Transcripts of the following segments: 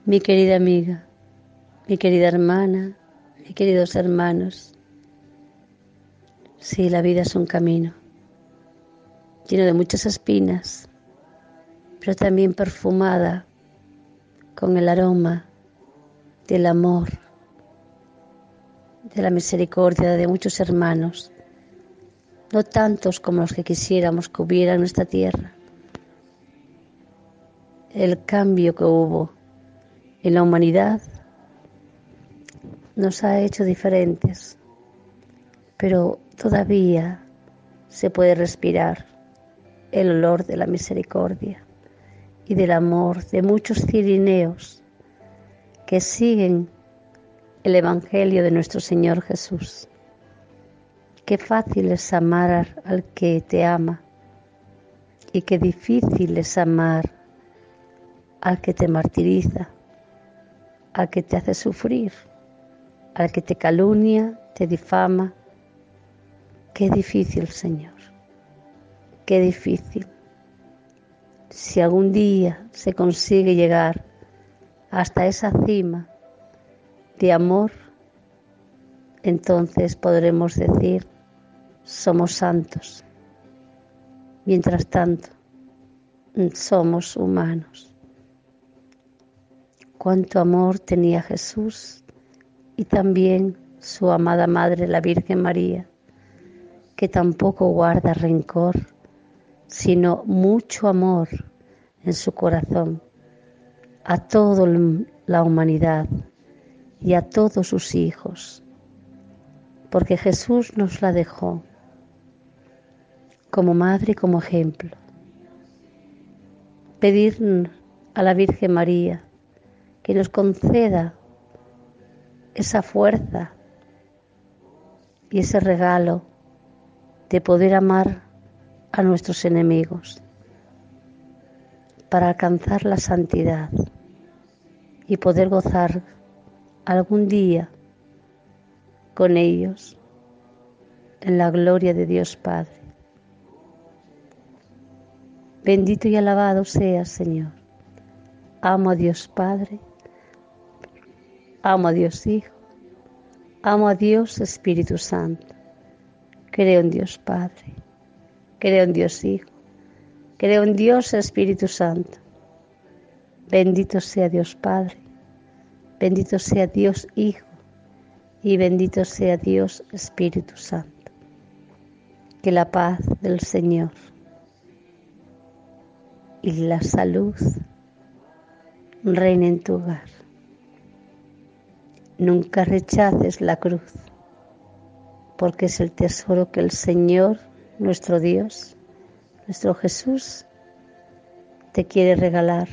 Mi querida amiga, mi querida hermana, mis queridos hermanos, sí, la vida es un camino lleno de muchas espinas, pero también perfumada con el aroma del amor, de la misericordia de muchos hermanos, no tantos como los que quisiéramos que hubiera en nuestra tierra. El cambio que hubo en la humanidad nos ha hecho diferentes, pero todavía se puede respirar el olor de la misericordia y del amor de muchos cirineos que siguen el Evangelio de nuestro Señor Jesús. Qué fácil es amar al que te ama y qué difícil es amar al que te martiriza, al que te hace sufrir, al que te calumnia, te difama. Qué difícil, Señor, qué difícil. Si algún día se consigue llegar hasta esa cima de amor, entonces podremos decir, somos santos. Mientras tanto, somos humanos. Cuánto amor tenía Jesús y también su amada Madre, la Virgen María, que tampoco guarda rencor, sino mucho amor en su corazón a toda la humanidad y a todos sus hijos, porque Jesús nos la dejó como madre y como ejemplo. Pedir a la Virgen María que nos conceda esa fuerza y ese regalo de poder amar a nuestros enemigos para alcanzar la santidad y poder gozar algún día con ellos en la gloria de Dios Padre. Bendito y alabado seas, Señor. Amo a Dios Padre, amo a Dios Hijo, amo a Dios Espíritu Santo. Creo en Dios Padre, creo en Dios Hijo, creo en Dios Espíritu Santo. Bendito sea Dios Padre, bendito sea Dios Hijo y bendito sea Dios Espíritu Santo. Que la paz del Señor y la salud reine en tu hogar. Nunca rechaces la cruz, porque es el tesoro que el Señor, nuestro Dios, nuestro Jesús, te quiere regalar.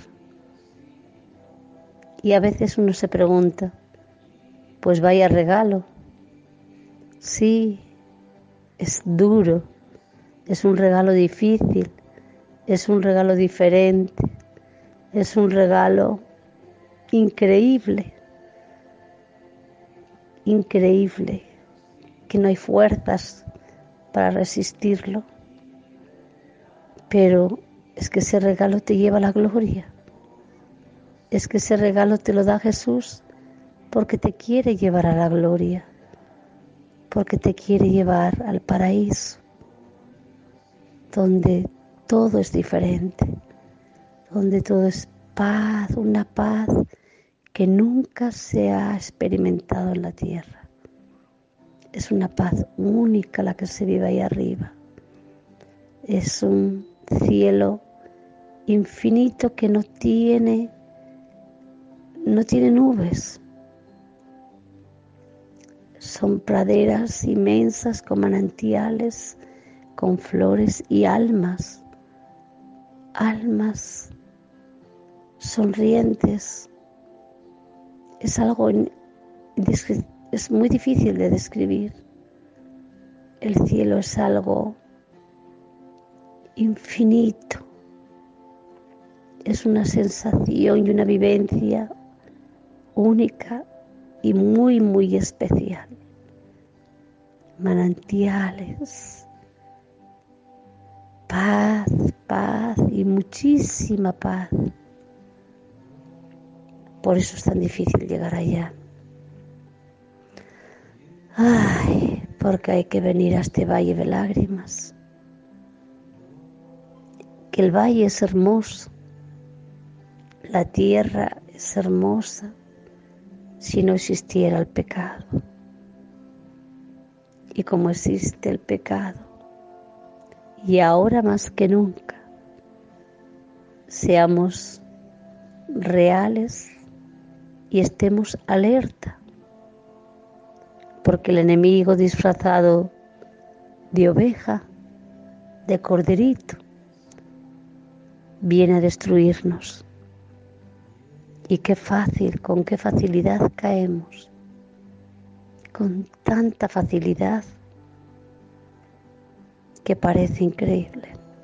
Y a veces uno se pregunta, pues vaya regalo. Sí, es duro, es un regalo difícil, es un regalo diferente, es un regalo increíble, increíble, que no hay fuerzas para resistirlo. Pero es que ese regalo te lleva a la gloria. Es que ese regalo te lo da Jesús porque te quiere llevar a la gloria, porque te quiere llevar al paraíso, donde todo es diferente, donde todo es paz, una paz que nunca se ha experimentado en la tierra. Es una paz única la que se vive ahí arriba. Es un cielo infinito que no tiene nubes. Son praderas inmensas con manantiales, con flores y almas sonrientes. Es algo, es muy difícil de describir. El cielo es algo infinito. Es una sensación y una vivencia única y muy, muy especial. Manantiales, paz y muchísima paz. Por eso es tan difícil llegar allá. Ay, porque hay que venir a este valle de lágrimas. Que el valle es hermoso, la tierra es hermosa si no existiera el pecado. Y como existe el pecado, y ahora más que nunca, seamos reales y estemos alerta, porque el enemigo disfrazado de oveja, de corderito, viene a destruirnos. Y qué fácil, con qué facilidad caemos, con tanta facilidad que parece increíble.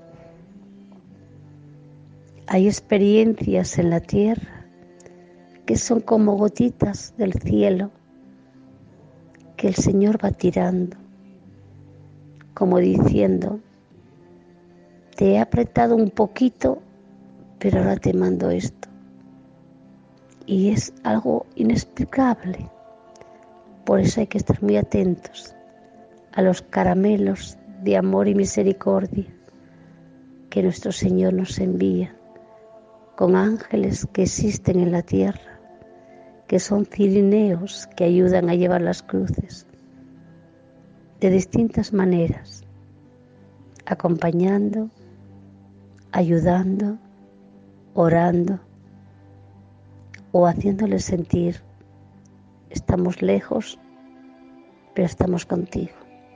Hay experiencias en la tierra que son como gotitas del cielo que el Señor va tirando, como diciendo, te he apretado un poquito, pero ahora te mando esto. Y es algo inexplicable. Por eso hay que estar muy atentos a los caramelos de amor y misericordia que nuestro Señor nos envía, con ángeles que existen en la tierra, que son cirineos que ayudan a llevar las cruces de distintas maneras, acompañando, ayudando, orando o haciéndoles sentir, estamos lejos, pero estamos contigo.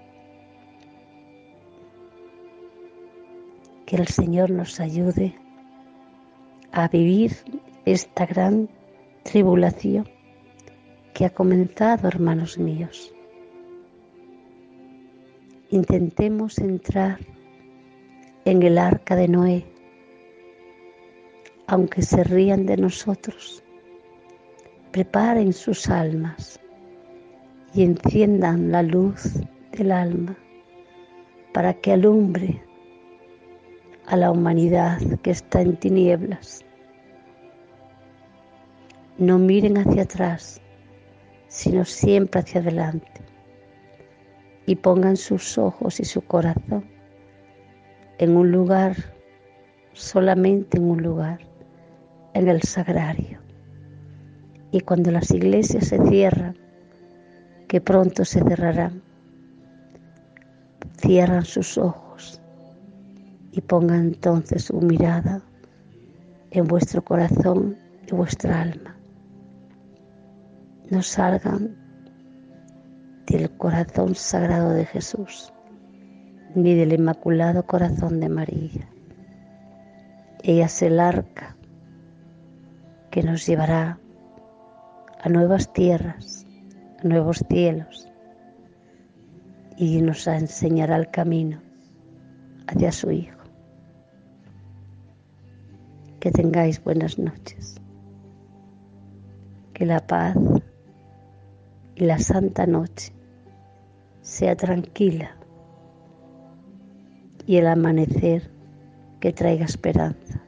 Que el Señor nos ayude a vivir esta gran tribulación que ha comenzado, hermanos míos. Intentemos entrar en el arca de Noé, aunque se rían de nosotros. Preparen sus almas y enciendan la luz del alma para que alumbre a la humanidad que está en tinieblas. No miren hacia atrás, sino siempre hacia adelante, y pongan sus ojos y su corazón en un lugar, solamente en un lugar, en el sagrario. Y cuando las iglesias se cierran, que pronto se cerrarán, cierran sus ojos y pongan entonces su mirada en vuestro corazón y vuestra alma. No salgan del corazón sagrado de Jesús, ni del Inmaculado Corazón de María. Ella es el arca que nos llevará a nuevas tierras, a nuevos cielos, y nos enseñará el camino hacia su Hijo. Que tengáis buenas noches. Que la paz y la santa noche sea tranquila y el amanecer que traiga esperanza.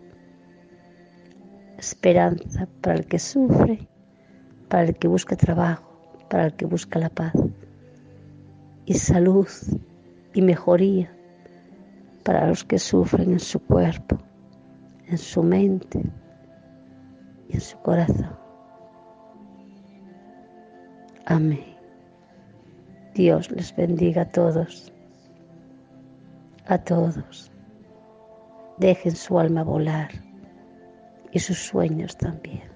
Esperanza para el que sufre, para el que busca trabajo, para el que busca la paz. Y salud y mejoría para los que sufren en su cuerpo, en su mente y en su corazón. Amén. Dios les bendiga a todos. A todos. Dejen su alma volar y sus sueños también.